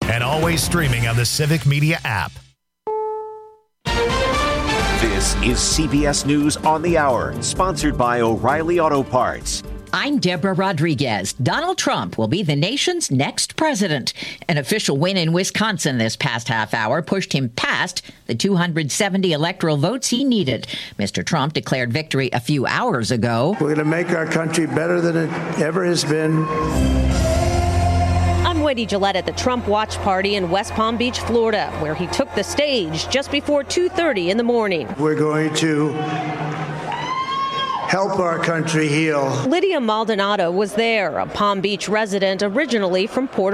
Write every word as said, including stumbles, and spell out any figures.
and always streaming on the Civic Media app. This is C B S News on the Hour, sponsored by O'Reilly Auto Parts. I'm Deborah Rodriguez. Donald Trump will be the nation's next president. An official win in Wisconsin this past half hour pushed him past the two hundred seventy electoral votes he needed. Mister Trump declared victory a few hours ago. We're going to make our country better than it ever has been. I'm Wendy Gillette at the Trump Watch Party in West Palm Beach, Florida, where he took the stage just before two thirty in the morning. We're going to help our country heal. Lydia Maldonado was there, a Palm Beach resident originally from Puerto